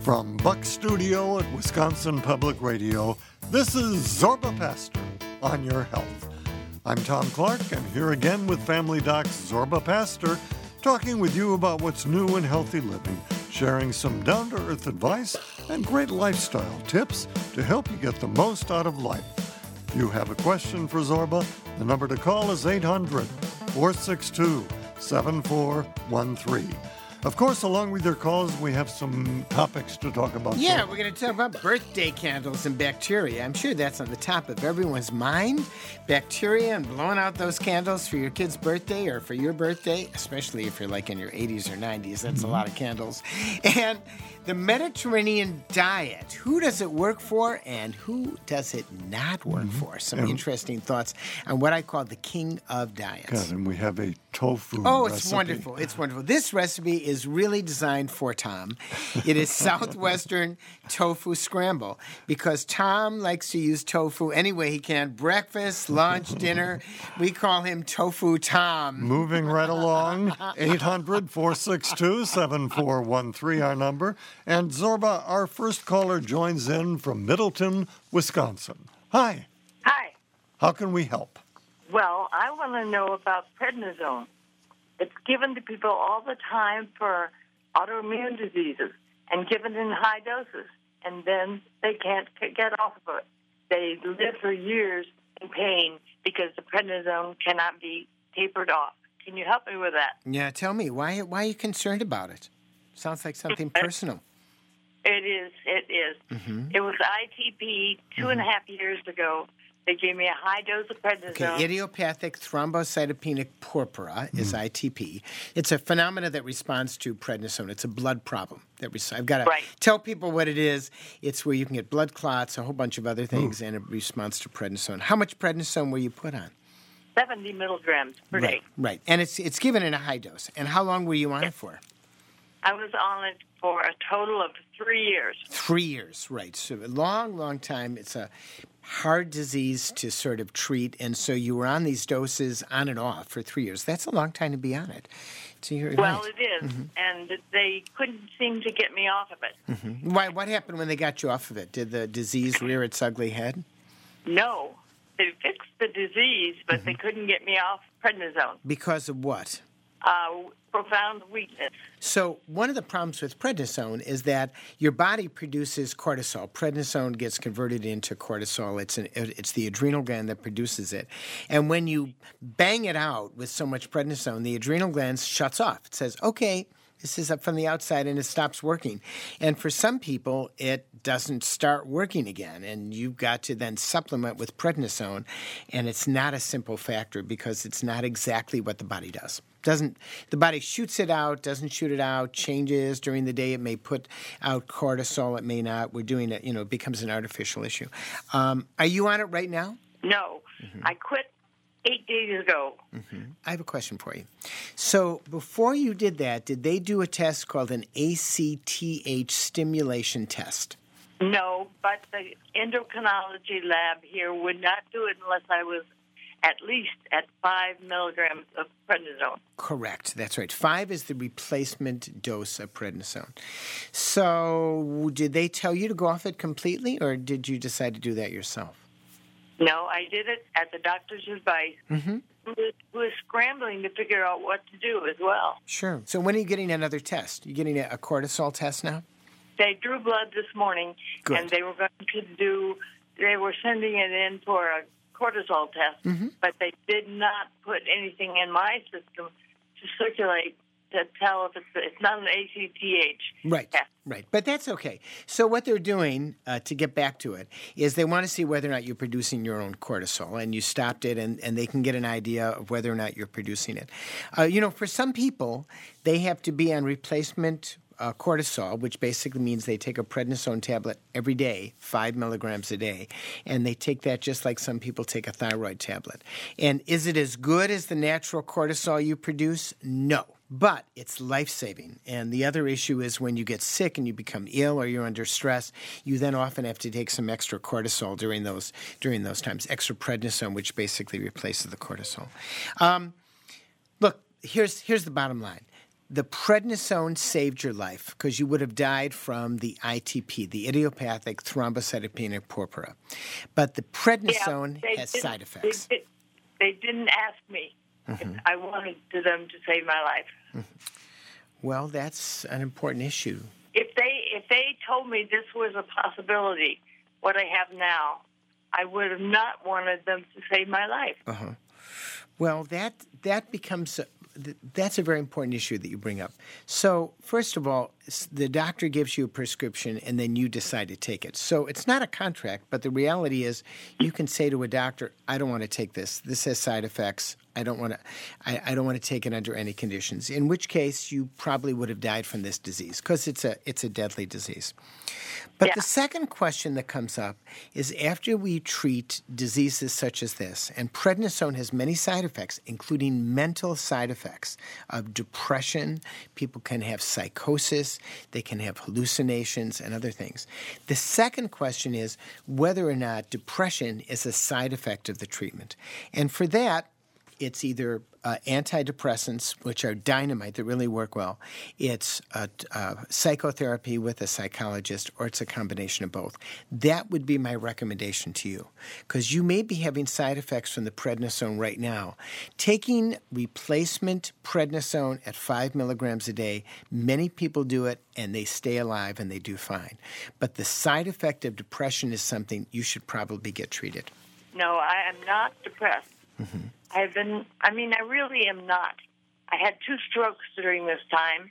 From Buck Studio at Wisconsin Public Radio, this is Zorba Pastor on Your Health. I'm Tom Clark, and here again with Family Doc's Zorba Pastor, talking with you about what's new in healthy living, sharing some down-to-earth advice and great lifestyle tips to help you get the most out of life. If you have a question for Zorba, the number to call is 800-462-7413. Of course, along with your calls, we have some topics to talk about. Yeah, we're going to talk about birthday candles and bacteria. I'm sure that's on the top of everyone's mind. Bacteria and blowing out those candles for your kid's birthday or for your birthday, especially if you're like in your 80s or 90s. That's a lot of candles. And the Mediterranean diet. Who does it work for and who does it not work for? Some interesting thoughts on what I call the king of diets. God, and we have a tofu recipe. recipe. Wonderful. It's wonderful. This recipe is really designed for Tom. It is Southwestern tofu scramble because Tom likes to use tofu any way he can. Breakfast, lunch, dinner. We call him Tofu Tom. Moving right along, 800-462-7413, our number. And Zorba, our first caller joins in from Middleton, Wisconsin. Hi. Hi. How can we help? Well, I want to know about prednisone. It's given to people all the time for autoimmune diseases and given in high doses, and then they can't get off of it. They live for years in pain because the prednisone cannot be tapered off. Can you help me with that? Yeah, tell me, why are you concerned about it? Sounds like something personal. It is. Mm-hmm. It was ITP 2.5 years ago. They gave me a high dose of prednisone. Okay, idiopathic thrombocytopenic purpura is ITP. It's a phenomena that responds to prednisone. It's a blood problem. I've got to tell people what it is. It's where you can get blood clots, a whole bunch of other things, and it responds to prednisone. How much prednisone were you put on? 70 milligrams per day. Right. And it's given in a high dose. And how long were you on it for? I was on it for a total of 3 years. 3 years, right. So a long, long time. It's a hard disease to sort of treat, and so you were on these doses on and off for 3 years. That's a long time to be on it. So it is, and they couldn't seem to get me off of it. Why? What happened when they got you off of it? Did the disease rear its ugly head? No. They fixed the disease, but they couldn't get me off prednisone. Because of what? Profound weakness. So one of the problems with prednisone is that your body produces cortisol. Prednisone gets converted into cortisol. It's the adrenal gland that produces it. And when you bang it out with so much prednisone, the adrenal gland shuts off. It says, okay, this is up from the outside, and it stops working. And for some people, it doesn't start working again, and you've got to then supplement with prednisone, and it's not a simple factor because it's not exactly what the body does. The body shoots it out, doesn't shoot it out, changes during the day. It may put out cortisol, it may not. We're doing it, it becomes an artificial issue. Are you on it right now? No. I quit 8 days ago. I have a question for you. So before you did that, did they do a test called an ACTH stimulation test? No, but the endocrinology lab here would not do it unless I was at least at 5 milligrams of prednisone. Correct. That's right. 5 is the replacement dose of prednisone. So did they tell you to go off it completely, or did you decide to do that yourself? No, I did it at the doctor's advice, who was scrambling to figure out what to do as well. Sure. So when are you getting another test? You getting a cortisol test now? They drew blood this morning, and they were sending it in for a cortisol test, but they did not put anything in my system to circulate to tell if it's not an ACTH test. Right. But that's okay. So what they're doing, to get back to it, is they want to see whether or not you're producing your own cortisol, and you stopped it, and they can get an idea of whether or not you're producing it. For some people, they have to be on replacement cortisol, which basically means they take a prednisone tablet every day, 5 milligrams a day, and they take that just like some people take a thyroid tablet. And is it as good as the natural cortisol you produce? No. But it's life-saving. And the other issue is when you get sick and you become ill or you're under stress, you then often have to take some extra cortisol during those times, extra prednisone, which basically replaces the cortisol. Look, here's the bottom line. the prednisone saved your life because you would have died from the ITP, the idiopathic thrombocytopenic purpura. But the prednisone has side effects. They didn't ask me if I wanted them to save my life. Well, that's an important issue. If they told me this was a possibility, what I have now, I would have not wanted them to save my life. Well, that becomes that's a very important issue that you bring up. So, first of all, the doctor gives you a prescription and then you decide to take it. So it's not a contract, but the reality is you can say to a doctor, I don't want to take this. This has side effects. I don't want to take it under any conditions, in which case you probably would have died from this disease because it's a deadly disease. But the second question that comes up is after we treat diseases such as this, and prednisone has many side effects, including mental side effects of depression. People can have psychosis. They can have hallucinations and other things. The second question is whether or not depression is a side effect of the treatment. And for that, it's either antidepressants, which are dynamite that really work well. It's psychotherapy with a psychologist, or it's a combination of both. That would be my recommendation to you, because you may be having side effects from the prednisone right now. Taking replacement prednisone at 5 milligrams a day, many people do it, and they stay alive, and they do fine. But the side effect of depression is something you should probably get treated. No, I am not depressed. I really am not. I had 2 strokes during this time,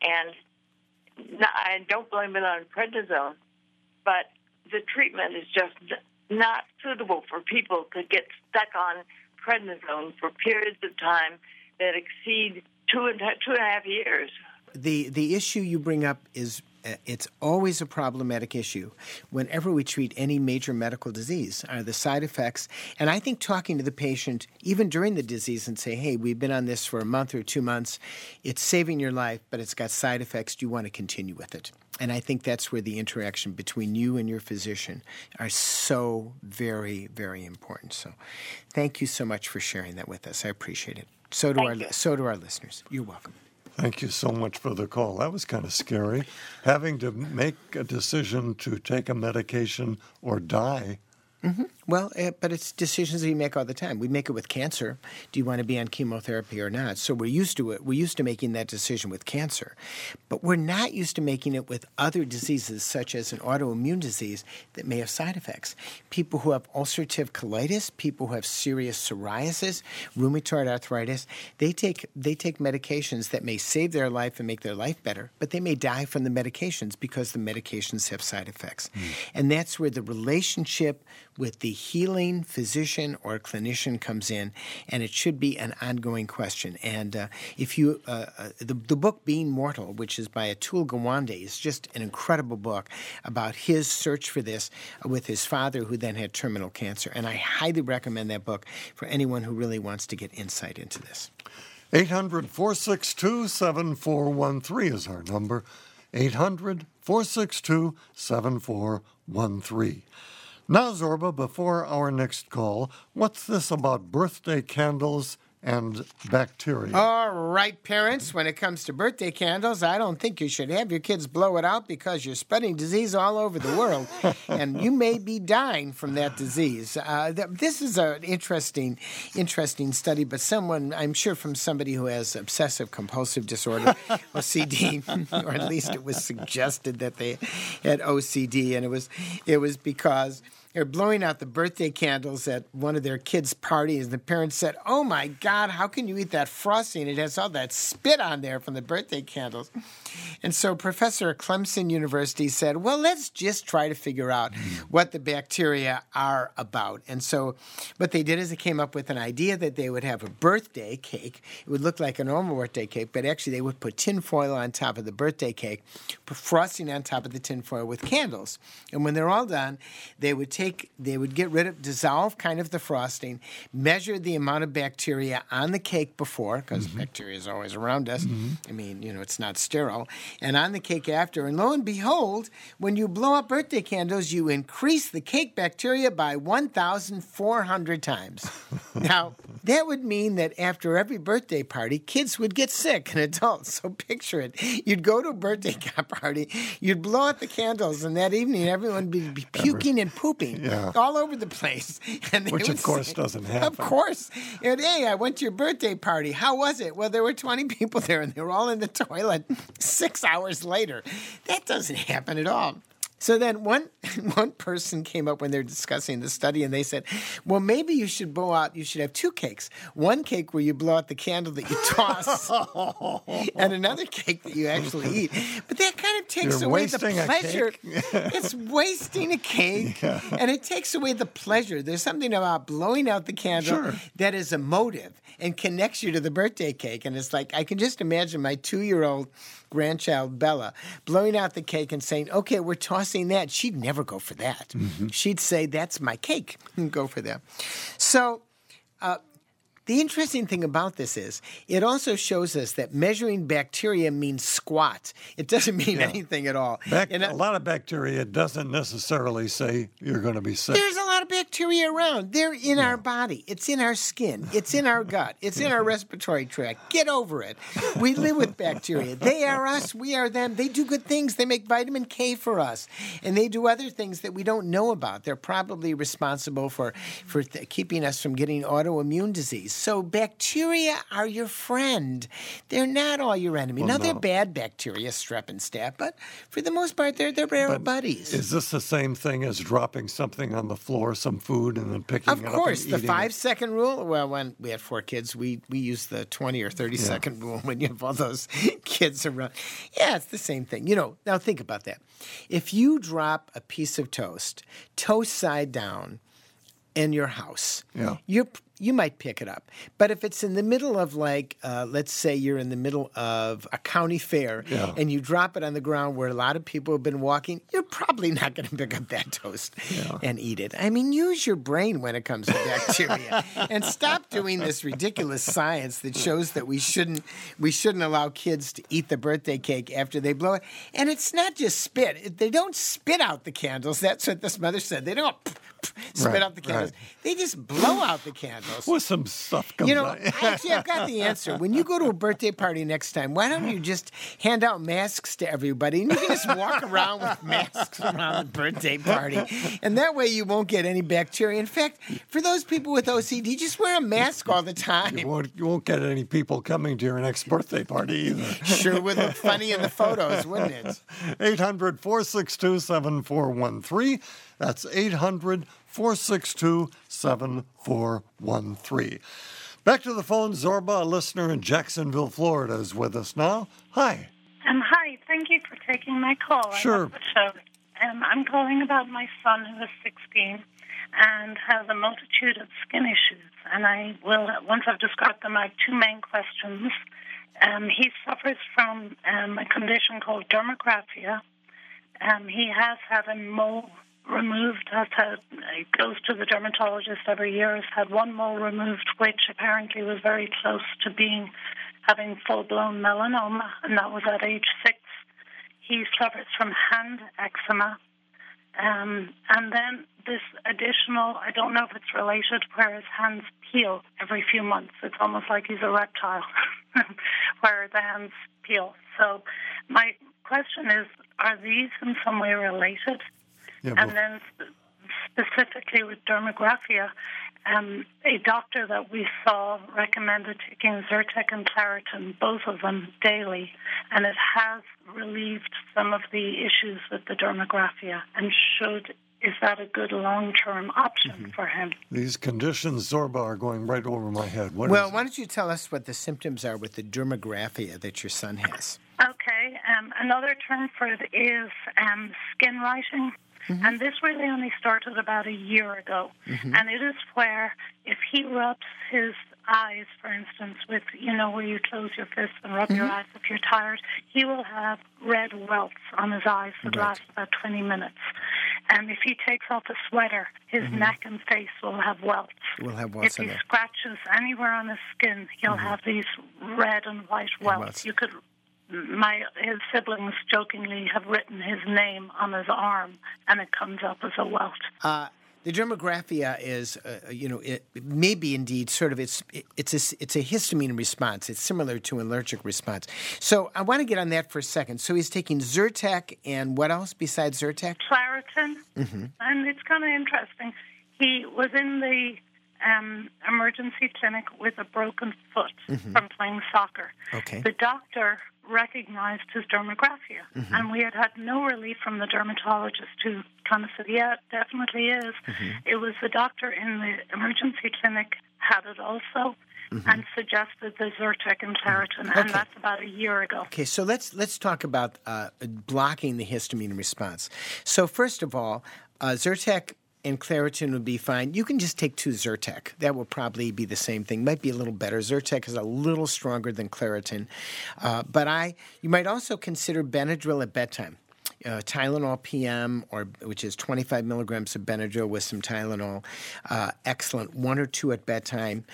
and I don't blame it on prednisone, but the treatment is just not suitable for people to get stuck on prednisone for periods of time that exceed 2.5 years. The issue you bring up is it's always a problematic issue whenever we treat any major medical disease are the side effects. And I think talking to the patient, even during the disease, and say, hey, we've been on this for a month or 2 months. It's saving your life, but it's got side effects. Do you want to continue with it? And I think that's where the interaction between you and your physician are so very, very important. So thank you so much for sharing that with us. I appreciate it. So do our listeners. You're welcome. Thank you so much for the call. That was kind of scary. Having to make a decision to take a medication or die. Well, but it's decisions that we make all the time. We make it with cancer. Do you want to be on chemotherapy or not? So we're used to it. We're used to making that decision with cancer. But we're not used to making it with other diseases, such as an autoimmune disease that may have side effects. People who have ulcerative colitis, people who have serious psoriasis, rheumatoid arthritis, they take medications that may save their life and make their life better, but they may die from the medications because the medications have side effects. And that's where the relationship with the healing physician or clinician comes in, and it should be an ongoing question. And if you, the book Being Mortal, which is by Atul Gawande, is just an incredible book about his search for this with his father, who then had terminal cancer. And I highly recommend that book for anyone who really wants to get insight into this. 800-462-7413 is our number. 800-462-7413. Now, Zorba, before our next call, what's this about birthday candles and bacteria? All right, parents, when it comes to birthday candles, I don't think you should have your kids blow it out because you're spreading disease all over the world, and you may be dying from that disease. This is an interesting study, but I'm sure from somebody who has obsessive-compulsive disorder, OCD, or at least it was suggested that they had OCD, and it was because they're blowing out the birthday candles at one of their kids' parties. The parents said, oh, my God, how can you eat that frosting? It has all that spit on there from the birthday candles. And so Professor at Clemson University said, well, let's just try to figure out what the bacteria are about. And so what they did is they came up with an idea that they would have a birthday cake. It would look like a normal birthday cake, but actually they would put tinfoil on top of the birthday cake, put frosting on top of the tinfoil with candles. And when they're all done, they would dissolve kind of the frosting, measure the amount of bacteria on the cake before, because bacteria is always around us. I mean, it's not sterile. And on the cake after. And lo and behold, when you blow up birthday candles, you increase the cake bacteria by 1,400 times. Now, that would mean that after every birthday party, kids would get sick and adults. So picture it. You'd go to a birthday party, you'd blow out the candles, and that evening everyone would be puking and pooping all over the place. And which, of course, doesn't happen. Of course. And, hey, I went to your birthday party. How was it? Well, there were 20 people there, and they were all in the toilet 6 hours later. That doesn't happen at all. So then one person came up when they were discussing the study, and they said, well, maybe you should have 2 cakes. One cake where you blow out the candle that you toss, and another cake that you actually eat. But that kind of takes away the pleasure. It's wasting a cake, and it takes away the pleasure. There's something about blowing out the candle that is emotive and connects you to the birthday cake. And it's like, I can just imagine my 2-year-old grandchild, Bella, blowing out the cake and saying, okay, we're tossing that. She'd never go for that. Mm-hmm. She'd say, that's my cake, and go for that. So the interesting thing about this is it also shows us that measuring bacteria means squat. It doesn't mean anything at all. A lot of bacteria doesn't necessarily say you're going to be sick. There's a lot of bacteria around. They're in our body. It's in our skin. It's in our gut. It's in our respiratory tract. Get over it. We live with bacteria. They are us. We are them. They do good things. They make vitamin K for us. And they do other things that we don't know about. They're probably responsible for keeping us from getting autoimmune disease. So bacteria are your friend. They're not all your enemy. Now, they're bad bacteria, strep and staph, but for the most part, they're our buddies. Is this the same thing as dropping something on the floor, some food, and then picking it up and eating it? Of course, the 5-second rule. Well, when we had 4 kids, we used the 20 or 30-second rule when you have all those kids around. Yeah, it's the same thing. Now think about that. If you drop a piece of toast side down, in your house, you might pick it up. But if it's in the middle of let's say you're in the middle of a county fair and you drop it on the ground where a lot of people have been walking, you're probably not going to pick up that toast and eat it. I mean, use your brain when it comes to bacteria and stop doing this ridiculous science that shows that we shouldn't allow kids to eat the birthday cake after they blow it. And it's not just spit. They don't spit out the candles. That's what this mother said. They don't spit out the candles. They just blow out the candles. With some stuff comes out. Actually, I've got the answer. When you go to a birthday party next time, why don't you just hand out masks to everybody, and you can just walk around with masks around the birthday party, and that way you won't get any bacteria. In fact, for those people with OCD, just wear a mask all the time. You won't get any people coming to your next birthday party either. Sure would look funny in the photos, wouldn't it? 800-462-7413. That's 800-462-7413. Back to the phone. Zorba, a listener in Jacksonville, Florida, is with us now. Hi. Hi. Thank you for taking my call. Sure. I love the show. I'm calling about my son who is 16 and has a multitude of skin issues. And I will, once I've described them, I have 2 main questions. He suffers from a condition called dermographia. He has had a mole removed, he goes to the dermatologist every year, has had 1 mole removed, which apparently was very close to having full-blown melanoma, and that was at age 6. He suffers from hand eczema, and then this additional, I don't know if it's related, where his hands peel every few months. It's almost like he's a reptile, where the hands peel. So my question is, are these in some way related? And then specifically with dermographia, a doctor that we saw recommended taking Zyrtec and Claritin, both of them daily, and it has relieved some of the issues with the dermographia. And is that a good long-term option for him? These conditions, Zorba, are going right over my head. Why don't you tell us what the symptoms are with the dermographia that your son has? Okay. Another term for it is skin writing. Mm-hmm. And this really only started about a year ago. Mm-hmm. And it is where if he rubs his eyes, for instance, with, where you close your fists and rub your eyes if you're tired, he will have red welts on his eyes that last about 20 minutes. And if he takes off a sweater, his neck and face will have welts. If he scratches anywhere on his skin, he'll have these red and white welts. His siblings jokingly have written his name on his arm, and it comes up as a welt. The dermographia is, it may be indeed sort of it's a histamine response. It's similar to an allergic response. So I want to get on that for a second. So he's taking Zyrtec and what else besides Zyrtec? Claritin. Mm-hmm. And it's kind of interesting. He was in the emergency clinic with a broken foot from playing soccer. Okay. The doctor recognized his dermographia, and we had no relief from the dermatologist who kind of said, yeah, it definitely is. It was the doctor in the emergency clinic had it also and suggested the Zyrtec and Claritin, and that's about a year ago. Okay, so let's talk about blocking the histamine response. So first of all, Zyrtec and Claritin would be fine. You can just take 2 Zyrtec. That will probably be the same thing. Might be a little better. Zyrtec is a little stronger than Claritin. But you might also consider Benadryl at bedtime. Tylenol PM, which is 25 milligrams of Benadryl with some Tylenol. Excellent. 1 or 2 at bedtime,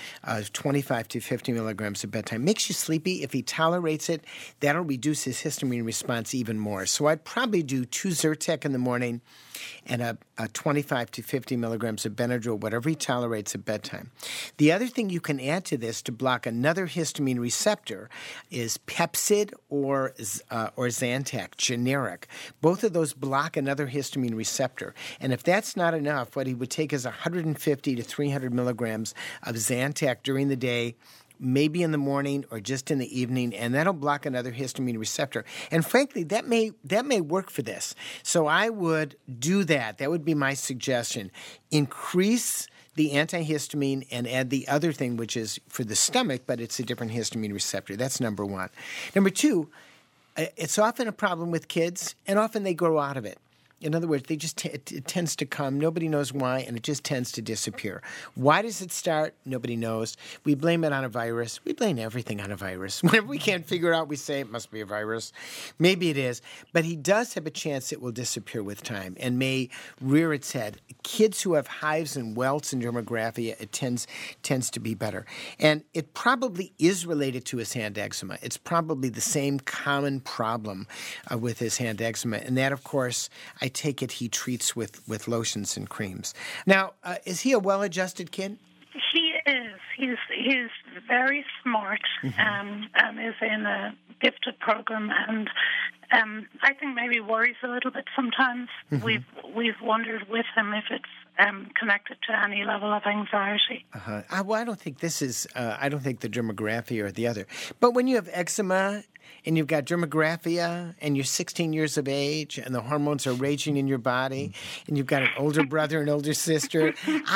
25 to 50 milligrams at bedtime. Makes you sleepy. If he tolerates it, that'll reduce his histamine response even more. So I'd probably do 2 Zyrtec in the morning and a 25 to 50 milligrams of Benadryl, whatever he tolerates at bedtime. The other thing you can add to this to block another histamine receptor is Pepcid or Zantac, generic. Both of those block another histamine receptor. And if that's not enough, what he would take is 150 to 300 milligrams of Zantac during the day, maybe in the morning or just in the evening, and that'll block another histamine receptor. And frankly, that may work for this. So I would do that. That would be my suggestion. Increase the antihistamine and add the other thing, which is for the stomach, but it's a different histamine receptor. That's number 1. Number 2, it's often a problem with kids, and often they grow out of it. In other words, it tends to come. Nobody knows why, and it just tends to disappear. Why does it start? Nobody knows. We blame it on a virus. We blame everything on a virus. Whenever we can't figure it out, we say it must be a virus. Maybe it is. But he does have a chance it will disappear with time and may rear its head. Kids who have hives and welts and dermographia, it tends to be better. And it probably is related to his hand eczema. It's probably the same common problem with his hand eczema. And that, of course, I take it he treats with lotions and creams. Now, is he a well-adjusted kid? He is. He's very smart and is in a gifted program, and I think maybe worries a little bit sometimes. We've wondered with him if it's connected to any level of anxiety. Well, I don't think this is. I don't think the dermographia or the other. But when you have eczema and you've got dermographia and you're 16 years of age and the hormones are raging in your body and you've got an older brother and older sister,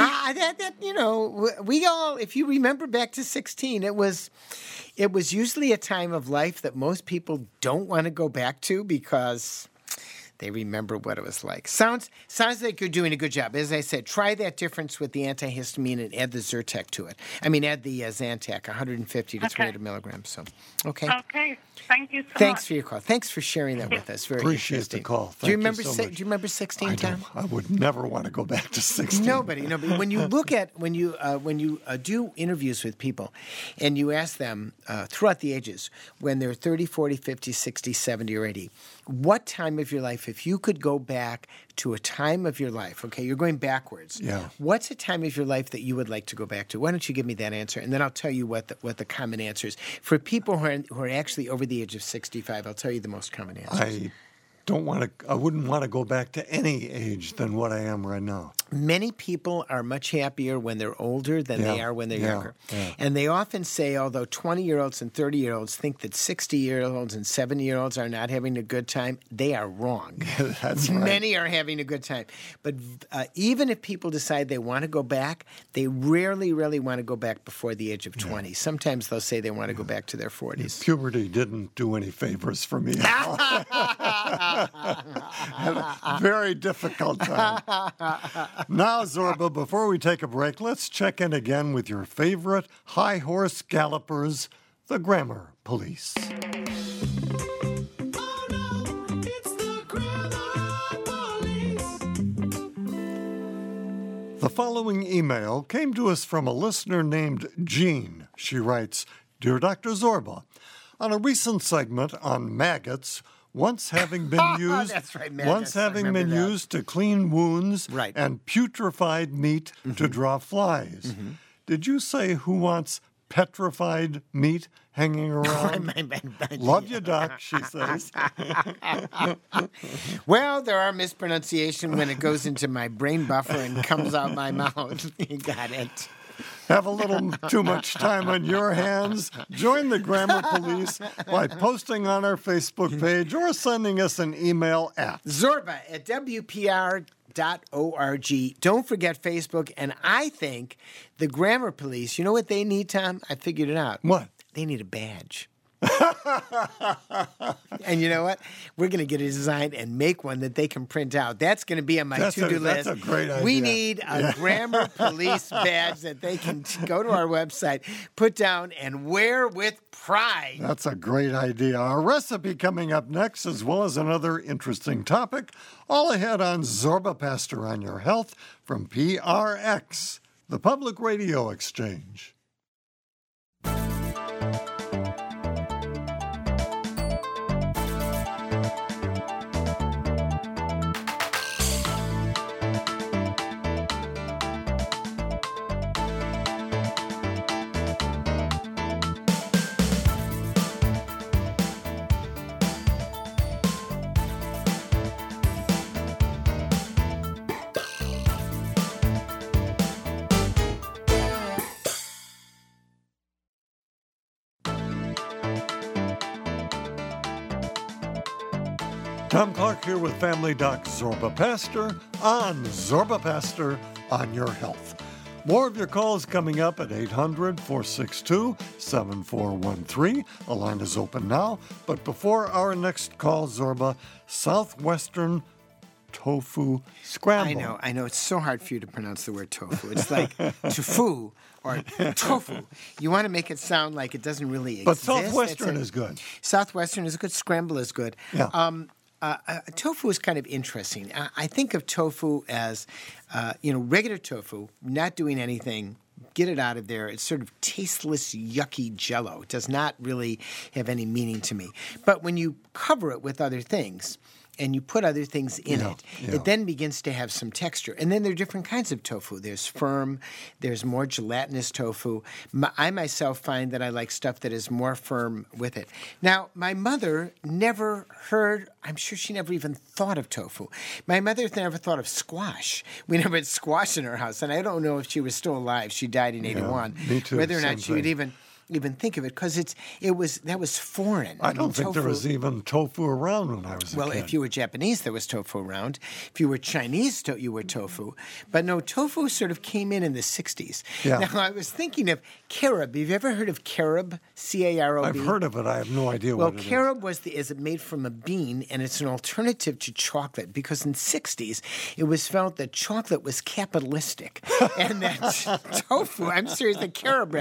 we all, if you remember back to 16, it was usually a time of life that most people don't want to go back to because they remember what it was like. Sounds like you're doing a good job. As I said, try that difference with the antihistamine and add the Zyrtec to it. Add the Zantac, 150 to 300 milligrams. So, okay. Okay. Thank you so much. Thanks for your call. Thanks for sharing that with us. Very Appreciate interesting. the call. Do you remember 16, Tom? I would never want to go back to 16. Nobody. When you look at when you do interviews with people, and you ask them throughout the ages when they're 30, 40, 50, 60, 70, or 80, what time of your life, if you could go back to a time of your life, okay, you're going backwards. Yeah. What's a time of your life that you would like to go back to? Why don't you give me that answer, and then I'll tell you what the common answer is. For people who are actually over the age of 65, I'll tell you the most common answer. I wouldn't want to go back to any age than what I am right now. Many people are much happier when they're older than they are when they're younger. Yeah. And they often say, although 20-year-olds and 30-year-olds think that 60-year-olds and 70-year-olds are not having a good time, they are wrong. That's right. Many are having a good time. But even if people decide they want to go back, they rarely really want to go back before the age of 20. Yeah. Sometimes they'll say they want to go back to their 40s. Puberty didn't do any favors for me at all. Had a very difficult time. Now, Zorba, before we take a break, let's check in again with your favorite high horse gallopers, the Grammar Police. The following email came to us from a listener named Jean. She writes, Dear Dr. Zorba, on a recent segment on maggots, once having been used, That's right, man. once Yes, I having remember been that. used to clean wounds Right. and putrefied meat to draw flies. Did you say who wants petrified meat hanging around? Love you, Doc, she says. Well, there are mispronunciation when it goes into my brain buffer and comes out my mouth. You got it. Have a little too much time on your hands? Join the Grammar Police by posting on our Facebook page or sending us an email at Zorba@WPR.org. Don't forget Facebook. And I think the Grammar Police, you know what they need, Tom? I figured it out. What? They need a badge. And you know what? We're going to get a design and make one that they can print out. That's going to be on my to-do list. That's a great idea. We need a Grammar Police badge that they can go to our website, put down, and wear with pride. That's a great idea. Our recipe coming up next, as well as another interesting topic, all ahead on Zorba Pastor on Your Health from PRX, the Public Radio Exchange. Tom Clark here with Family Doc Zorba Pastor on Zorba Pastor on Your Health. More of your calls coming up at 800-462-7413. A line is open now. But before our next call, Zorba, Southwestern Tofu Scramble. I know. It's so hard for you to pronounce the word tofu. It's like tofu or tofu. You want to make it sound like it doesn't really exist. But Southwestern is good. Southwestern is good. Scramble is good. Yeah. Tofu is kind of interesting. I think of tofu as, regular tofu, not doing anything. Get it out of there. It's sort of tasteless, yucky Jell-O. It does not really have any meaning to me. But when you cover it with other things, and you put other things in it then begins to have some texture. And then there are different kinds of tofu. There's firm, there's more gelatinous tofu. I myself find that I like stuff that is more firm with it. Now, my mother never heard, I'm sure she never even thought of tofu. My mother never thought of squash. We never had squash in her house, and I don't know if she was still alive. She died in 81. Me too. Whether or not she would even think of it, because that was foreign. I don't think there was even tofu around when I was a kid. Well, if you were Japanese, there was tofu around. If you were Chinese, you were tofu. But no, tofu sort of came in the 60s. Yeah. Now, I was thinking of carob. Have you ever heard of carob? C-A-R-O-B? I've heard of it. I have no idea what it is. Well, carob is it made from a bean, and it's an alternative to chocolate, because in the 60s, it was felt that chocolate was capitalistic. And that tofu, I'm serious, that carob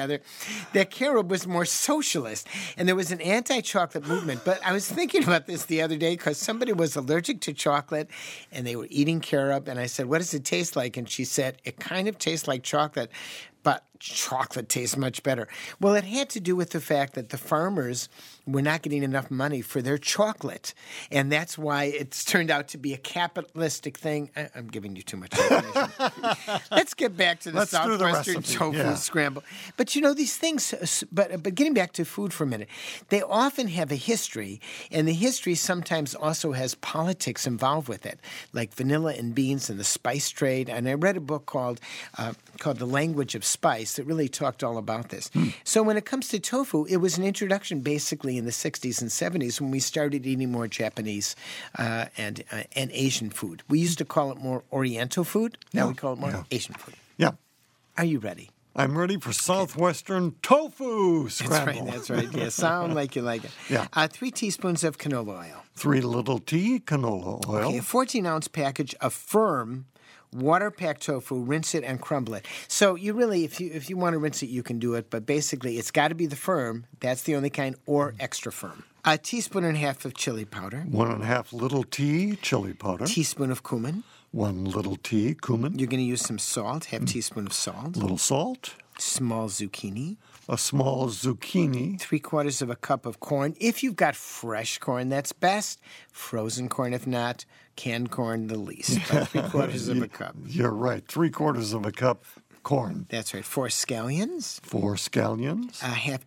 was more socialist, and there was an anti-chocolate movement. But I was thinking about this the other day because somebody was allergic to chocolate, and they were eating carob, and I said, what does it taste like? And she said, it kind of tastes like chocolate, but chocolate tastes much better. Well, it had to do with the fact that the farmers were not getting enough money for their chocolate, and that's why it's turned out to be a capitalistic thing. I'm giving you too much information. Let's get back to the Southwestern tofu scramble. But these things, but getting back to food for a minute, they often have a history, and the history sometimes also has politics involved with it, like vanilla and beans and the spice trade. And I read a book called The Language of Spice that really talked all about this. So when it comes to tofu, it was an introduction basically in the 60s and 70s when we started eating more Japanese and Asian food. We used to call it more Oriental food. Now we call it more Asian food. Yeah. Are you ready? I'm ready for Southwestern tofu scramble. That's right. Yeah, sound like you like it. Yeah. 3 teaspoons of canola oil. 3 little tea canola oil. Okay, a 14-ounce package of firm water-packed tofu, rinse it and crumble it. So you really, if you want to rinse it, you can do it, but basically it's got to be the firm, that's the only kind, or extra firm. A teaspoon and a half of chili powder. 1.5 little tea chili powder. Teaspoon of cumin. 1 little tea cumin. You're going to use some salt, half teaspoon of salt. Little salt. Small zucchini. A small zucchini. 3/4 of a cup of corn. If you've got fresh corn, that's best. Frozen corn, if not. Canned corn, the least. About 3/4 of a cup. You're right. 3/4 of a cup corn. That's right. 4 scallions. 4 scallions. A half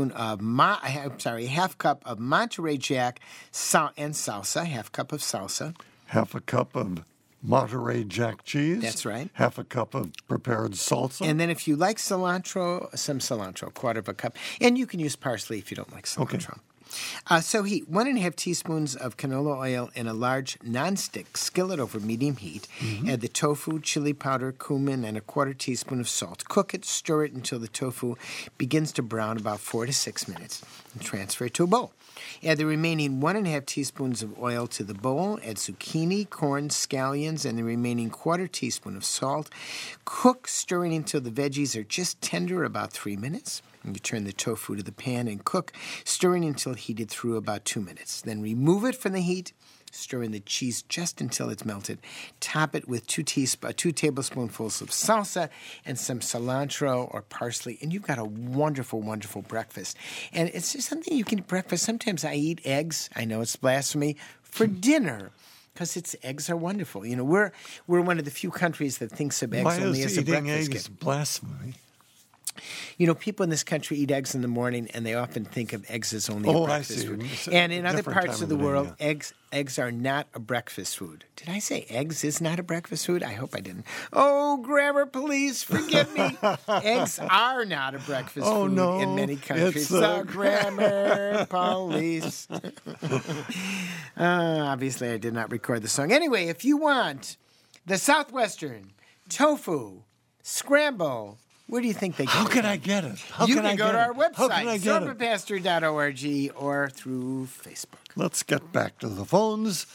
cup of Monterey Jack and salsa. Half cup of salsa. Half a cup of Monterey Jack cheese. That's right. Half a cup of prepared salsa. And then if you like cilantro, some cilantro, 1/4 of a cup. And you can use parsley if you don't like cilantro. Okay. So heat 1.5 teaspoons of canola oil in a large nonstick skillet over medium heat. Add the tofu, chili powder, cumin, and a 1/4 teaspoon of salt. Cook it, stir it until the tofu begins to brown about 4 to 6 minutes. And transfer it to a bowl. Add the remaining 1.5 teaspoons of oil to the bowl. Add zucchini, corn, scallions, and the remaining 1/4 teaspoon of salt. Cook, stirring until the veggies are just tender, about 3 minutes. And you turn the tofu to the pan and cook, stirring until heated through about 2 minutes. Then remove it from the heat, stir in the cheese just until it's melted. Top it with 2 tablespoonfuls of salsa and some cilantro or parsley, and you've got a wonderful, wonderful breakfast. And it's just something you can eat breakfast. Sometimes I eat eggs. I know it's blasphemy for dinner. Because eggs are wonderful. You know, we're one of the few countries that thinks of eggs only as a breakfast. Why is eating eggs blasphemy? You know, people in this country eat eggs in the morning, and they often think of eggs as only a breakfast food. And in other parts of the world, eggs are not a breakfast food. Did I say eggs is not a breakfast food? I hope I didn't. Oh, grammar police, forgive me. Eggs are not a breakfast food in many countries. Grammar police. Obviously, I did not record the song. Anyway, if you want the Southwestern Tofu Scramble, where do you think they get it? How can I get it? You can go to our website, sorbapastor.org, or through Facebook. Let's get back to the phones.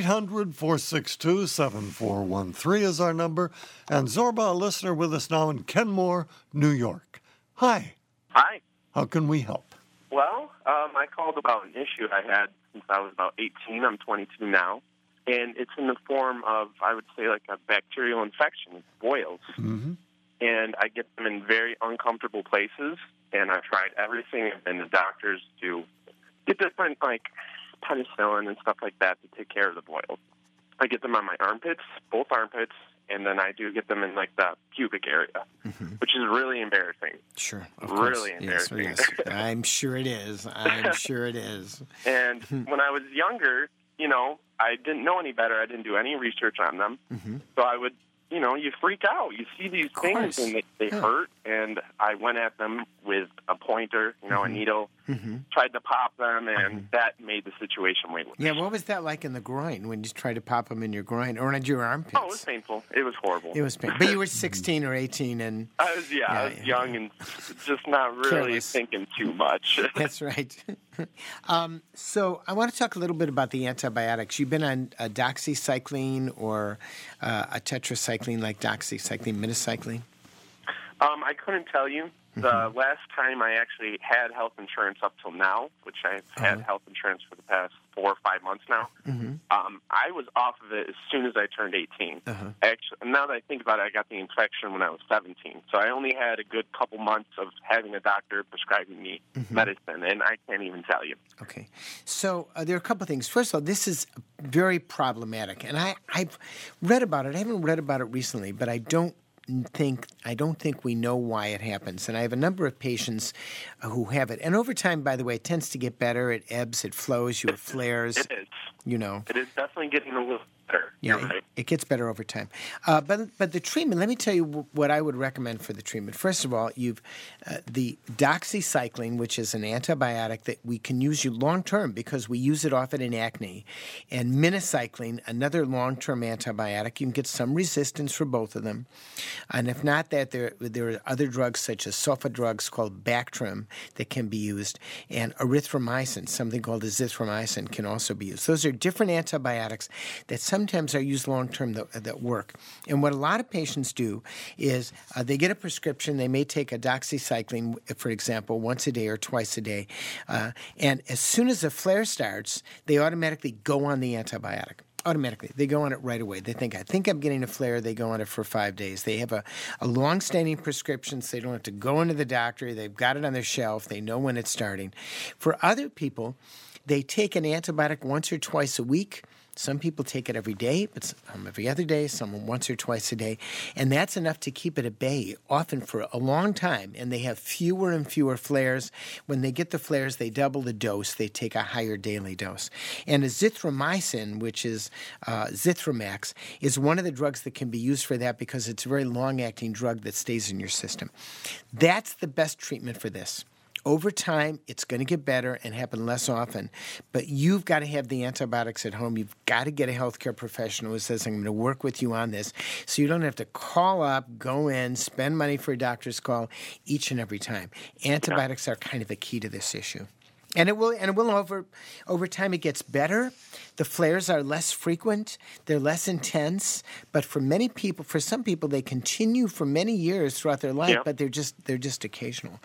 800-462-7413 is our number. And Zorba, a listener with us now in Kenmore, New York. Hi. Hi. How can we help? Well, I called about an issue I had since I was about 18. I'm 22 now. And it's in the form of, I would say, like a bacterial infection, boils. Mm-hmm. And I get them in very uncomfortable places, and I've tried everything, and the doctors do get different, like, penicillin and stuff like that to take care of the boils. I get them on my armpits, both armpits, and then I do get them in, like, the pubic area, which is really embarrassing. Sure, of course. Really embarrassing. Yes. I'm sure it is. And when I was younger, you know, I didn't know any better. I didn't do any research on them. So I would, you know, you freak out. You see these things and they hurt. And I went at them with a pointer, you know, a needle, tried to pop them, and that made the situation way worse. Yeah, what was that like in the groin when you tried to pop them in your groin or in your armpits? Oh, it was painful. It was horrible. It was painful. But you were 16 or 18 and... I was young and just not really thinking too much. That's right. So I want to talk a little bit about the antibiotics. You've been on doxycycline or a tetracycline like doxycycline, minocycline? I couldn't tell you. The last time I actually had health insurance up till now, which I've had health insurance for the past 4 or 5 months now, I was off of it as soon as I turned 18. Actually, now that I think about it, I got the infection when I was 17. So I only had a good couple months of having a doctor prescribing me medicine, and I can't even tell you. Okay. So there are a couple of things. First of all, this is very problematic, and I've read about it. I haven't read about it recently, but I don't think we know why it happens. And I have a number of patients who have it. And over time, by the way, it tends to get better. It ebbs, it flows, you have flares. It is. You know. It is definitely getting a little better. Yeah, it gets better over time. But the treatment, let me tell you what I would recommend for the treatment. First of all, you've the doxycycline, which is an antibiotic that we can use long-term because we use it often in acne, and minocycline, another long-term antibiotic. You can get some resistance for both of them. And if not that, there are other drugs such as sulfa drugs called Bactrim that can be used, and erythromycin, something called azithromycin, can also be used. Those are different antibiotics that sometimes are used long-term that work. And what a lot of patients do is they get a prescription. They may take a doxycycline, for example, once a day or twice a day. And as soon as the flare starts, they automatically go on the antibiotic. Automatically. They go on it right away. They think, I think I'm getting a flare. They go on it for 5 days. They have a long-standing prescription, so they don't have to go into the doctor. They've got it on their shelf. They know when it's starting. For other people, they take an antibiotic once or twice a week. Some people take it every day, but some every other day, some once or twice a day. And that's enough to keep it at bay, often for a long time. And they have fewer and fewer flares. When they get the flares, they double the dose. They take a higher daily dose. And azithromycin, which is Zithromax, is one of the drugs that can be used for that because it's a very long-acting drug that stays in your system. That's the best treatment for this. Over time, it's going to get better and happen less often. But you've got to have the antibiotics at home. You've got to get a healthcare professional who says, I'm going to work with you on this. So you don't have to call up, go in, spend money for a doctor's call each and every time. Antibiotics are kind of the key to this issue. And it will over time it gets better. The flares are less frequent, they're less intense, but for some people they continue for many years throughout their life, but they're just occasional.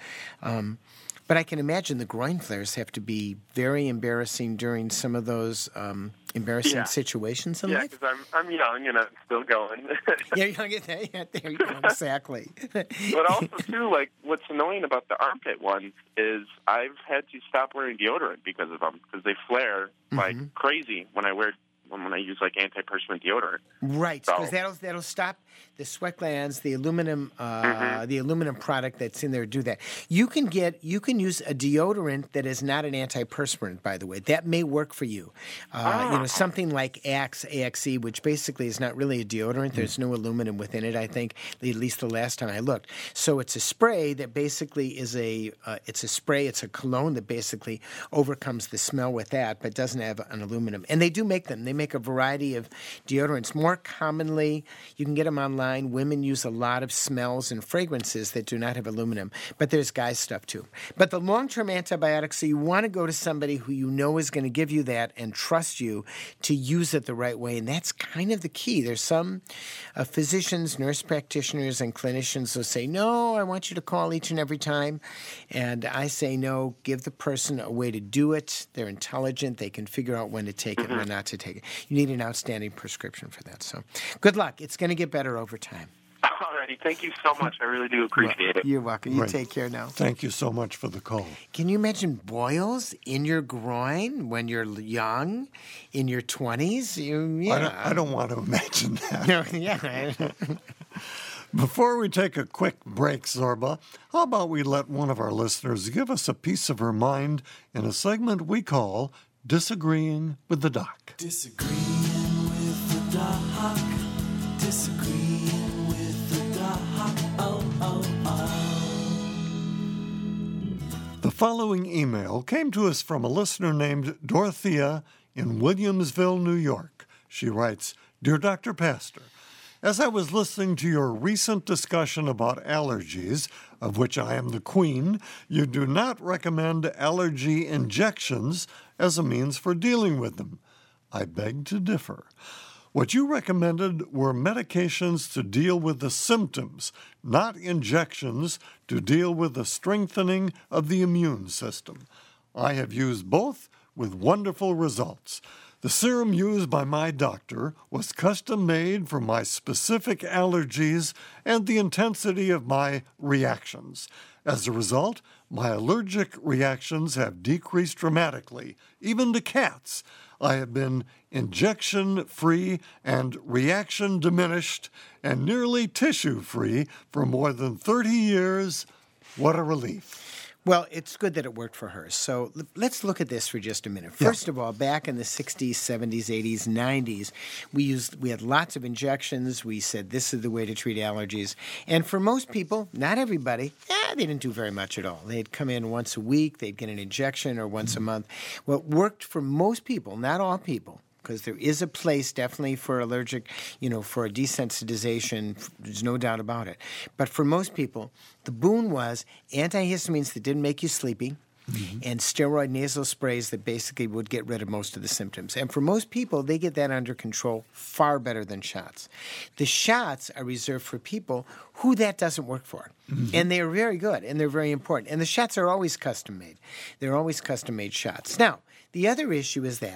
But I can imagine the groin flares have to be very embarrassing during some of those embarrassing situations in life. Yeah, because I'm young and I'm still going. You're young, there you go, exactly. But also, too, like, what's annoying about the armpit ones is I've had to stop wearing deodorant because of them, because they flare like crazy when I use like antiperspirant deodorant. Right, because that'll stop the sweat glands, the aluminum product that's in there do that. You can use a deodorant that is not an antiperspirant, by the way. That may work for you. Something like AXE, which basically is not really a deodorant. There's no aluminum within it, I think, at least the last time I looked. So it's a spray that basically is it's a cologne that basically overcomes the smell with that, but doesn't have an aluminum. And they do make them. They make a variety of deodorants. More commonly, you can get them online. Women use a lot of smells and fragrances that do not have aluminum, but there's guys' stuff too. But the long-term antibiotics, so you want to go to somebody who you know is going to give you that and trust you to use it the right way, and that's kind of the key. There's some physicians, nurse practitioners, and clinicians who say, no, I want you to call each and every time, and I say, no, give the person a way to do it. They're intelligent. They can figure out when to take it and when not to take it. You need an outstanding prescription for that. So good luck. It's going to get better over time. Alrighty. Thank you so much. I really do appreciate it. You're welcome. You take care now. Thank you so much for the call. Can you imagine boils in your groin when you're young, in your 20s? I don't want to imagine that. Yeah. Before we take a quick break, Zorba, how about we let one of our listeners give us a piece of her mind in a segment we call Disagreeing with the Doc. Disagreeing with the Doc. Disagreeing with the Doc. The following email came to us from a listener named Dorothea in Williamsville, New York. She writes, Dear Dr. Pastor, as I was listening to your recent discussion about allergies, of which I am the queen, you do not recommend allergy injections as a means for dealing with them. I beg to differ. What you recommended were medications to deal with the symptoms, not injections to deal with the strengthening of the immune system. I have used both with wonderful results. The serum used by my doctor was custom-made for my specific allergies and the intensity of my reactions. As a result, my allergic reactions have decreased dramatically, even to cats. I have been injection-free and reaction-diminished and nearly tissue-free for more than 30 years. What a relief. Well, it's good that it worked for her. So let's look at this for just a minute. First of all, back in the 60s, 70s, 80s, 90s, we had lots of injections. We said this is the way to treat allergies. And for most people, not everybody, they didn't do very much at all. They'd come in once a week. They'd get an injection or once a month. What worked for most people, not all people, because there is a place definitely for allergic, for a desensitization. There's no doubt about it. But for most people, the boon was antihistamines that didn't make you sleepy and steroid nasal sprays that basically would get rid of most of the symptoms. And for most people, they get that under control far better than shots. The shots are reserved for people who that doesn't work for. And they are very good, and they're very important. And the shots are always custom-made. They're always custom-made shots. Now, the other issue is that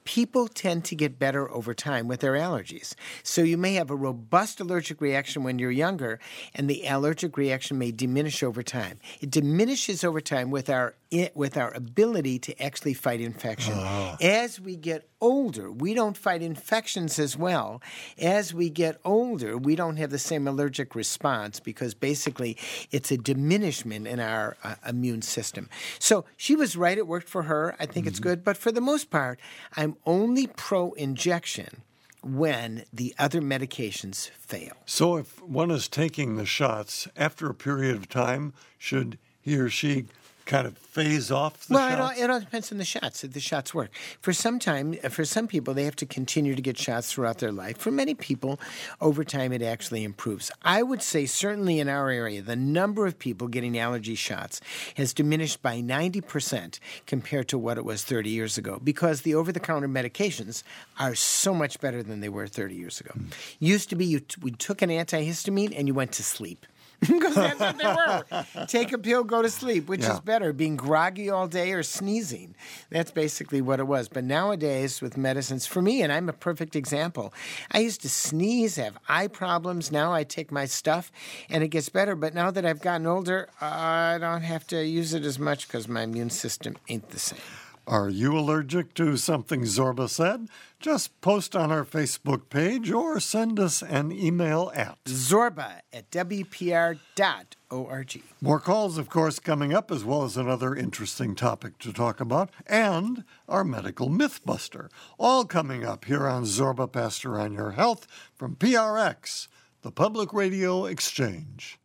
people tend to get better over time with their allergies. So you may have a robust allergic reaction when you're younger, and the allergic reaction may diminish over time. It diminishes over time with our ability to actually fight infection. As we get older, we don't fight infections as well. As we get older, we don't have the same allergic response because basically it's a diminishment in our immune system. So she was right. It worked for her. I think it's good. But for the most part, I'm only pro-injection when the other medications fail. So if one is taking the shots, after a period of time, should he or she kind of phase off the shots? It all depends on the shots, if the shots work. For some people, they have to continue to get shots throughout their life. For many people, over time, it actually improves. I would say certainly in our area, the number of people getting allergy shots has diminished by 90% compared to what it was 30 years ago because the over-the-counter medications are so much better than they were 30 years ago. Used to be we took an antihistamine and you went to sleep. Because that's what they were. Take a pill, go to sleep, which is better, being groggy all day or sneezing. That's basically what it was. But nowadays, with medicines, for me, and I'm a perfect example, I used to sneeze, have eye problems. Now I take my stuff, and it gets better. But now that I've gotten older, I don't have to use it as much because my immune system ain't the same. Are you allergic to something Zorba said? Just post on our Facebook page or send us an email at zorba@wpr.org. More calls, of course, coming up, as well as another interesting topic to talk about, and our medical mythbuster. All coming up here on Zorba Pastor on Your Health from PRX, the Public Radio Exchange.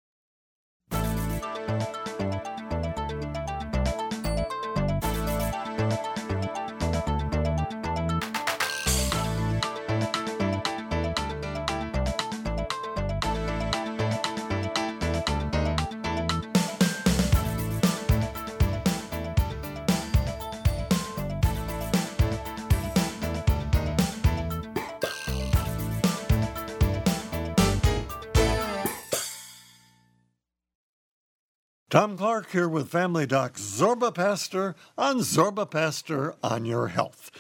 Tom Clark here with Family Doc Zorba Pastor on Zorba Pastor on Your Health.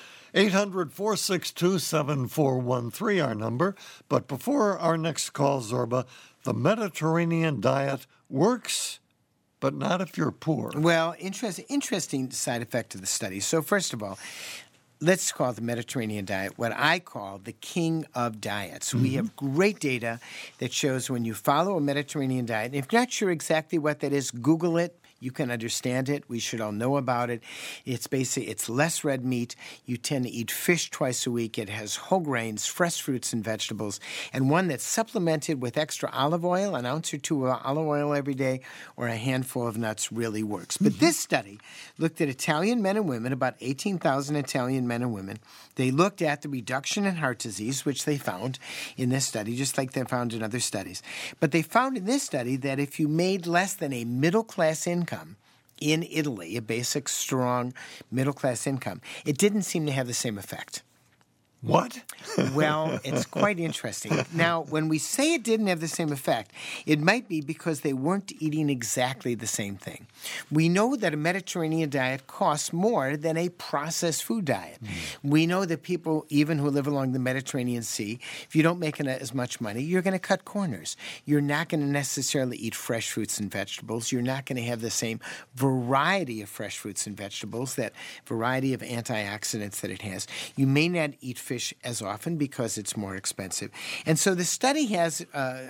800-462-7413, our number. But before our next call, Zorba, the Mediterranean diet works, but not if you're poor. Well, interesting side effect of the study. So first of all, let's call the Mediterranean diet what I call the king of diets. We have great data that shows when you follow a Mediterranean diet, if you're not sure exactly what that is, Google it. You can understand it. We should all know about it. It's less red meat. You tend to eat fish twice a week. It has whole grains, fresh fruits and vegetables, and one that's supplemented with extra olive oil, an ounce or two of olive oil every day, or a handful of nuts really works. But this study looked at Italian men and women, about 18,000 Italian men and women. They looked at the reduction in heart disease, which they found in this study, just like they found in other studies. But they found in this study that if you made less than a middle-class income in Italy, a basic, strong, middle-class income, it didn't seem to have the same effect. What? Well, it's quite interesting. Now, when we say it didn't have the same effect, it might be because they weren't eating exactly the same thing. We know that a Mediterranean diet costs more than a processed food diet. We know that people, even who live along the Mediterranean Sea, if you don't make as much money, you're going to cut corners. You're not going to necessarily eat fresh fruits and vegetables. You're not going to have the same variety of fresh fruits and vegetables, that variety of antioxidants that it has. You may not eat fish as often because it's more expensive. And so the study has,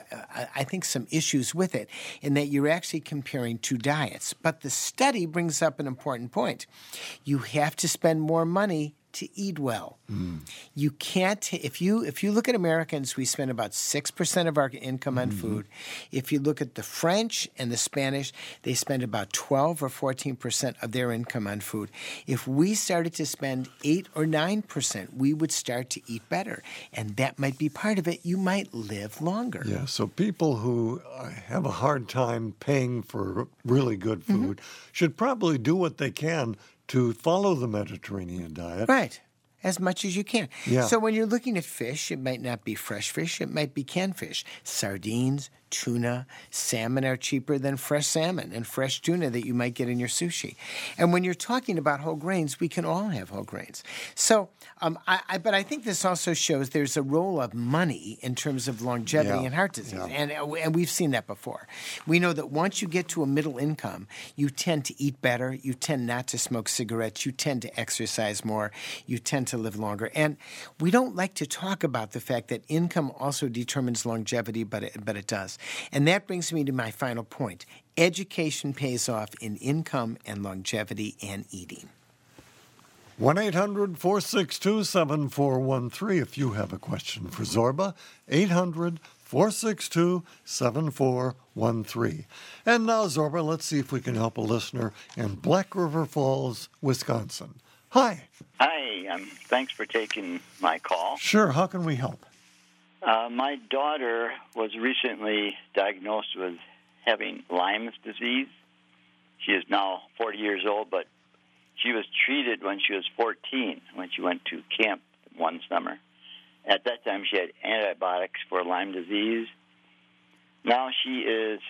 I think, some issues with it in that you're actually comparing two diets. But the study brings up an important point. You have to spend more money to eat well. You can't, if you look at Americans, we spend about 6% of our income on food. If you look at the French and the Spanish, they spend about 12 or 14% of their income on food. If we started to spend 8 or 9%, we would start to eat better. And that might be part of it. You might live longer. Yeah, so people who have a hard time paying for really good food should probably do what they can to follow the Mediterranean diet. Right. As much as you can. Yeah. So when you're looking at fish, it might not be fresh fish. It might be canned fish. Sardines, tuna, salmon are cheaper than fresh salmon and fresh tuna that you might get in your sushi. And when you're talking about whole grains, we can all have whole grains. So, but I think this also shows there's a role of money in terms of longevity and heart disease. Yeah. And we've seen that before. We know that once you get to a middle income, you tend to eat better, you tend not to smoke cigarettes, you tend to exercise more, you tend to live longer. And we don't like to talk about the fact that income also determines longevity, but it does. And that brings me to my final point. Education pays off in income and longevity and eating. 1-800-462-7413 if you have a question for Zorba. 800-462-7413. And now, Zorba, let's see if we can help a listener in Black River Falls, Wisconsin. Hi. Hi, thanks for taking my call. Sure, how can we help? My daughter was recently diagnosed with having Lyme's disease. She is now 40 years old, but she was treated when she was 14, when she went to camp one summer. At that time, she had antibiotics for Lyme disease. Now she is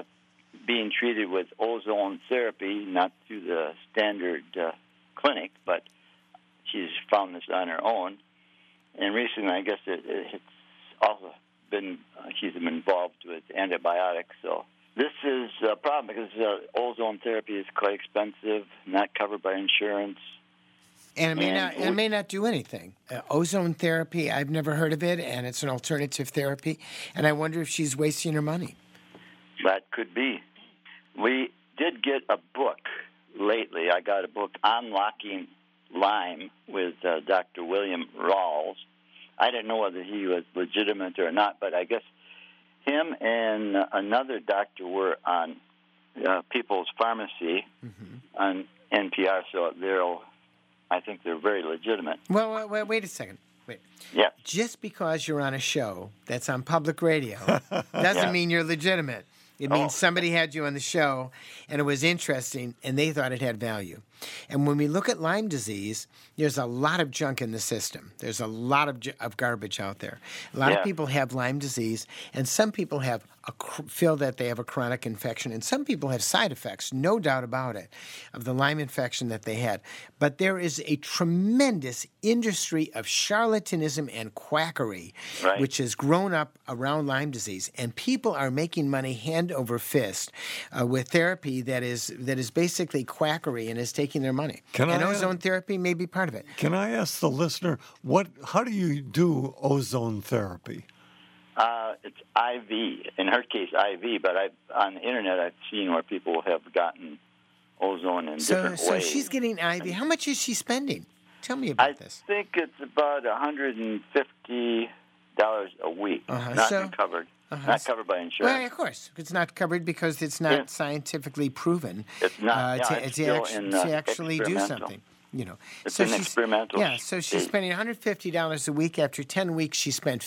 being treated with ozone therapy, not through the standard clinic, but she's found this on her own. And recently, I guess it's also been, she's been involved with antibiotics. So this is a problem because ozone therapy is quite expensive, not covered by insurance. And it may not do anything. Ozone therapy, I've never heard of it, and it's an alternative therapy. And I wonder if she's wasting her money. That could be. We did get a book lately. I got a book, Unlocking Lyme, with Dr. William Rawls. I didn't know whether he was legitimate or not, but I guess him and another doctor were on People's Pharmacy on NPR, so I think they're very legitimate. Well, wait a second. Wait. Yeah. Just because you're on a show that's on public radio doesn't mean you're legitimate. It means somebody had you on the show, and it was interesting, and they thought it had value. And when we look at Lyme disease, there's a lot of junk in the system. There's a lot of garbage out there. A lot of people have Lyme disease, and some people feel that they have a chronic infection, and some people have side effects, no doubt about it, of the Lyme infection that they had. But there is a tremendous industry of charlatanism and quackery, which has grown up around Lyme disease, and people are making money hand over fist with therapy that is basically quackery and is taking their money. And ozone therapy may be part of it. Can I ask the listener, how do you do ozone therapy? It's IV. In her case, IV, but on the internet I've seen where people have gotten ozone in different ways. So she's getting IV. How much is she spending? Tell me about this. I think it's about $150 a week, not covered. Not covered by insurance. Well, of course. It's not covered because it's not scientifically proven it's not, to actually do something. You know, it's an experimental. Yeah, so she's spending $150 a week. After 10 weeks, she spent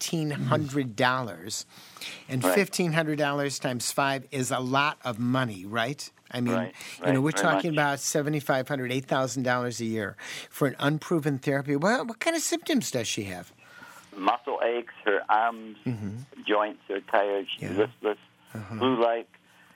$1,500, and $1,500 times 5 is a lot of money, right? I mean, we're talking about $7,500, $8,000 a year for an unproven therapy. Well, what kind of symptoms does she have? Muscle aches, her arms, joints are tired, she's listless, flu-like.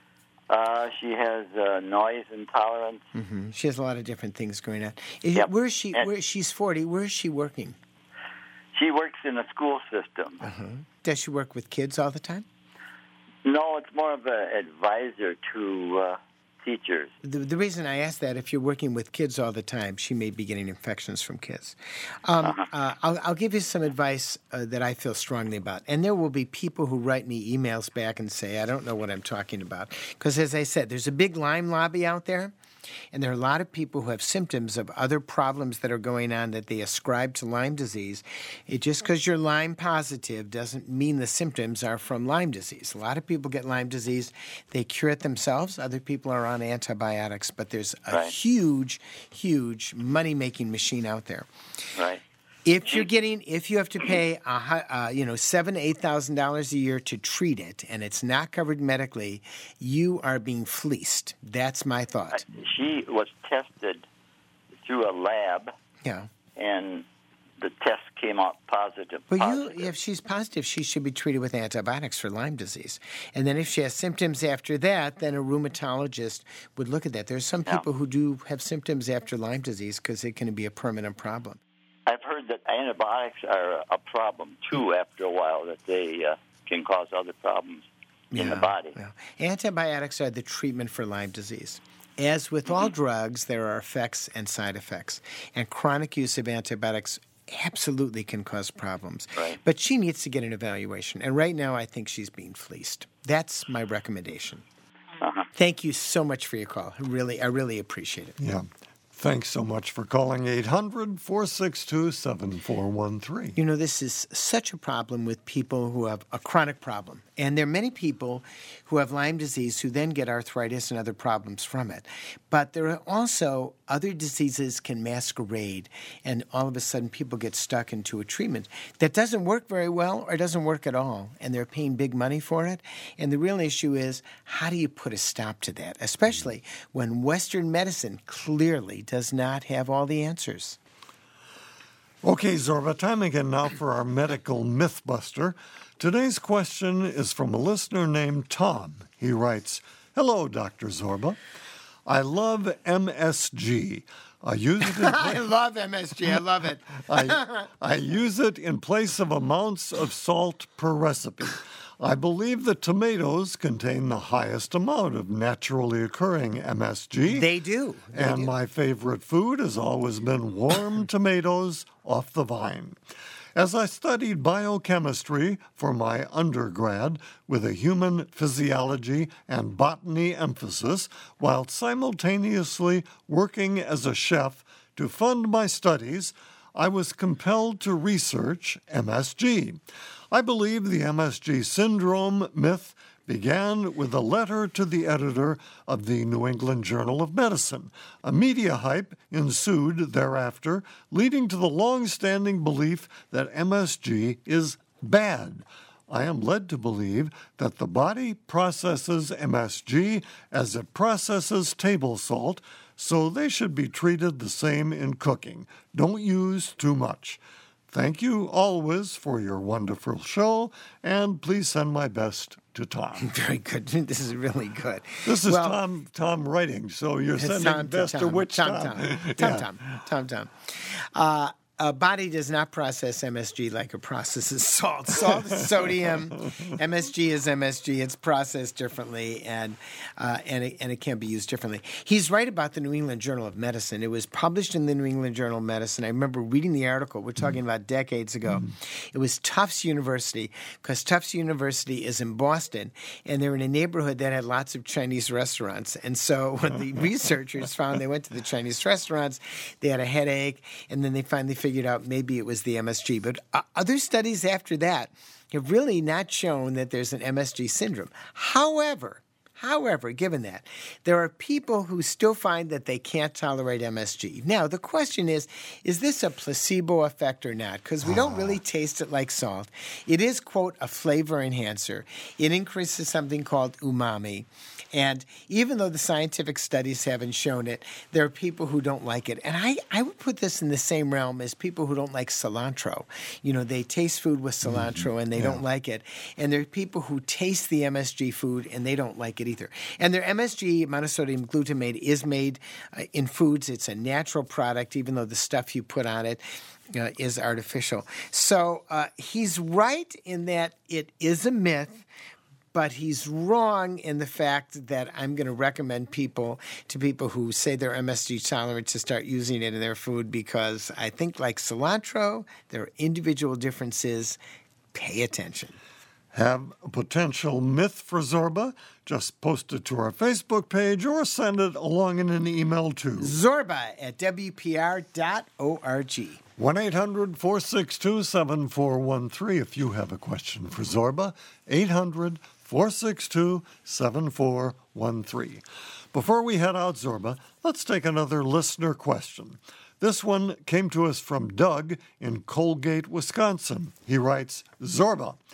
She has noise intolerance. She has a lot of different things going on. Where is she? She's 40. Where is she working? She works in a school system. Does she work with kids all the time? No, it's more of an advisor to teachers. The reason I ask that, if you're working with kids all the time, she may be getting infections from kids. I'll give you some advice that I feel strongly about. And there will be people who write me emails back and say, I don't know what I'm talking about. Because as I said, there's a big Lyme lobby out there. And there are a lot of people who have symptoms of other problems that are going on that they ascribe to Lyme disease. Just because you're Lyme positive doesn't mean the symptoms are from Lyme disease. A lot of people get Lyme disease. They cure it themselves. Other people are on antibiotics. But there's a huge, huge money-making machine out there. Right. If you have to pay $7,000 to $8,000 a year to treat it, and it's not covered medically, you are being fleeced. That's my thought. She was tested through a lab, Yeah. and the test came out positive. If she's positive, she should be treated with antibiotics for Lyme disease. And then if she has symptoms after that, then a rheumatologist would look at that. There's some people who do have symptoms after Lyme disease because it can be a permanent problem. I've heard that antibiotics are a problem, too, after a while, that they can cause other problems in the body. Yeah. Antibiotics are the treatment for Lyme disease. As with all drugs, there are effects and side effects. And chronic use of antibiotics absolutely can cause problems. Right. But she needs to get an evaluation. And right now, I think she's being fleeced. That's my recommendation. Thank you so much for your call. I really appreciate it. Yeah. Thanks so much for calling 800-462-7413. You know, this is such a problem with people who have a chronic problem. And there are many people who have Lyme disease who then get arthritis and other problems from it. But there are also other diseases can masquerade, and all of a sudden people get stuck into a treatment that doesn't work very well or doesn't work at all, and they're paying big money for it. And the real issue is, how do you put a stop to that, especially when Western medicine clearly does not have all the answers? Okay, Zorba, time again now for our medical mythbuster. Today's question is from a listener named Tom. He writes, "Hello, Dr. Zorba. I love MSG. I use it in I love MSG. I love it. I use it in place of amounts of salt per recipe. I believe that tomatoes contain the highest amount of naturally occurring MSG. They do. And my favorite food has always been warm tomatoes off the vine. As I studied biochemistry for my undergrad with a human physiology and botany emphasis, while simultaneously working as a chef to fund my studies, I was compelled to research MSG. I believe the MSG syndrome myth began with a letter to the editor of the New England Journal of Medicine. A media hype ensued thereafter, leading to the long-standing belief that MSG is bad. I am led to believe that the body processes MSG as it processes table salt, so they should be treated the same in cooking. Don't use too much. Thank you always for your wonderful show, and please send my best to Tom." Very good. This is really good. This is Tom writing, so you're sending best to which Tom? Tom. A body does not process MSG like it processes salt. Salt is sodium. MSG is MSG. It's processed differently, and it can be used differently. He's right about the New England Journal of Medicine. It was published in the New England Journal of Medicine. I remember reading the article. We're talking about decades ago. It was Tufts University, because Tufts University is in Boston, and they're in a neighborhood that had lots of Chinese restaurants. And so when the researchers found they went to the Chinese restaurants, they had a headache, and then they finally figured out maybe it was the MSG. But other studies after that have really not shown that there's an MSG syndrome. However, given that, there are people who still find that they can't tolerate MSG. Now, the question is this a placebo effect or not? Because we don't really taste it like salt. It is, quote, a flavor enhancer. It increases something called umami. And even though the scientific studies haven't shown it, there are people who don't like it. And I would put this in the same realm as people who don't like cilantro. You know, they taste food with cilantro and they don't like it. And there are people who taste the MSG food and they don't like it either. And their MSG, monosodium glutamate, is made in foods. It's a natural product, even though the stuff you put on it is artificial. So he's right in that it is a myth, but he's wrong in the fact that I'm going to recommend people who say they're MSG tolerant to start using it in their food, because I think, like cilantro, there are individual differences. Pay attention. Have a potential myth for Zorba? Just post it to our Facebook page or send it along in an email to zorba@wpr.org. 1-800-462-7413 if you have a question for Zorba. 800-462-7413. Before we head out, Zorba, let's take another listener question. This one came to us from Doug in Colgate, Wisconsin. He writes, "Zorba,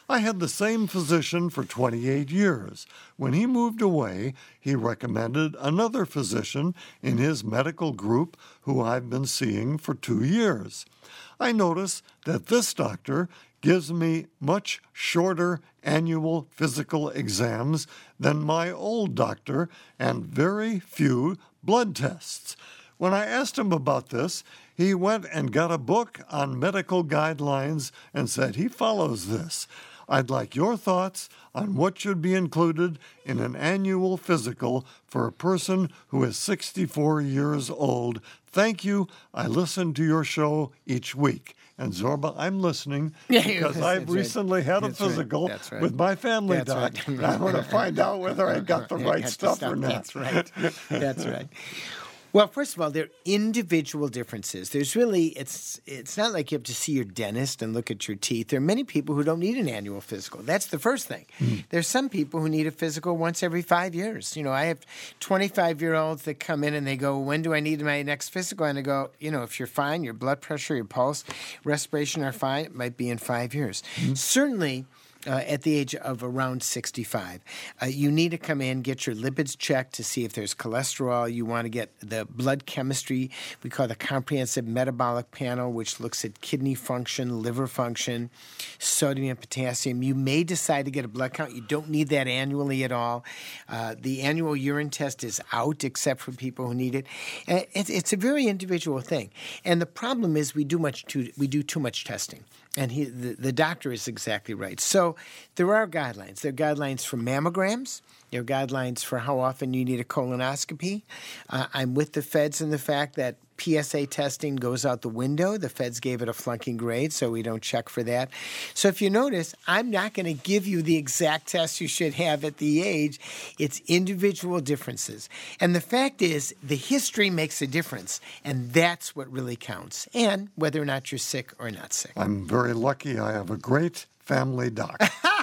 I had the same physician for 28 years. When he moved away, he recommended another physician in his medical group who I've been seeing for 2 years. I notice that this doctor gives me much shorter annual physical exams than my old doctor and very few blood tests. When I asked him about this, he went and got a book on medical guidelines and said he follows this. I'd like your thoughts on what should be included in an annual physical for a person who is 64 years old. Thank you. I listen to your show each week. And Zorba, I'm listening because I've recently had a physical with my family doc. And I want to find out whether I got the right stuff or not. That's right. That's right. Well, first of all, there are individual differences. There's really, it's not like you have to see your dentist and look at your teeth. There are many people who don't need an annual physical. That's the first thing. There's some people who need a physical once every 5 years. You know, I have 25-year-olds that come in and they go, when do I need my next physical? And I go, you know, if you're fine, your blood pressure, your pulse, respiration are fine, it might be in 5 years. Certainly, at the age of around 65. You need to come in, get your lipids checked to see if there's cholesterol. You want to get the blood chemistry. We call the comprehensive metabolic panel, which looks at kidney function, liver function, sodium and potassium. You may decide to get a blood count. You don't need that annually at all. The annual urine test is out, except for people who need it. It's a very individual thing. And the problem is we do too much testing. And the doctor is exactly right. So there are guidelines. There are guidelines for mammograms. There are guidelines for how often you need a colonoscopy. I'm with the feds in the fact that PSA testing goes out the window. The feds gave it a flunking grade, so we don't check for that. So if you notice, I'm not going to give you the exact test you should have at the age. It's individual differences. And the fact is, the history makes a difference, and that's what really counts, and whether or not you're sick or not sick. I'm very lucky I have a great family doc.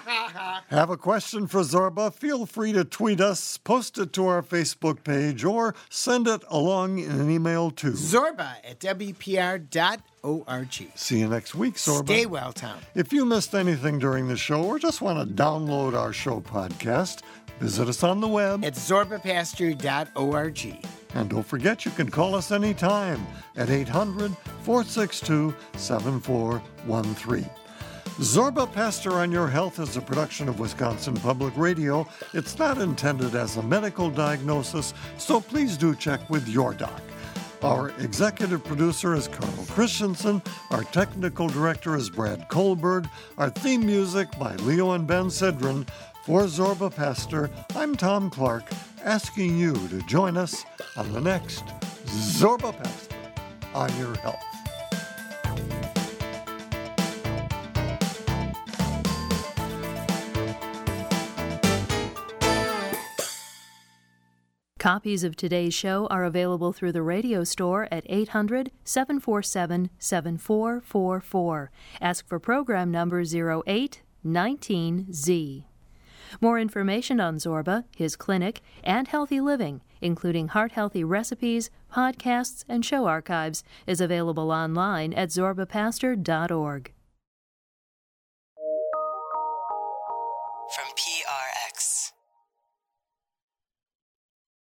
Have a question for Zorba? Feel free to tweet us, post it to our Facebook page, or send it along in an email to Zorba@WPR.org. See you next week, Zorba. Stay well, Tom. If you missed anything during the show or just want to download our show podcast, visit us on the web at zorbapastor.org. And don't forget, you can call us anytime at 800-462-7413. Zorba Pastor on Your Health is a production of Wisconsin Public Radio. It's not intended as a medical diagnosis, so please do check with your doc. Our executive producer is Carl Christensen. Our technical director is Brad Kohlberg. Our theme music by Leo and Ben Sidran. For Zorba Pastor, I'm Tom Clark, asking you to join us on the next Zorba Pastor on Your Health. Copies of today's show are available through the radio store at 800-747-7444. Ask for program number 0819Z. More information on Zorba, his clinic, and healthy living, including heart-healthy recipes, podcasts, and show archives, is available online at zorbapastor.org.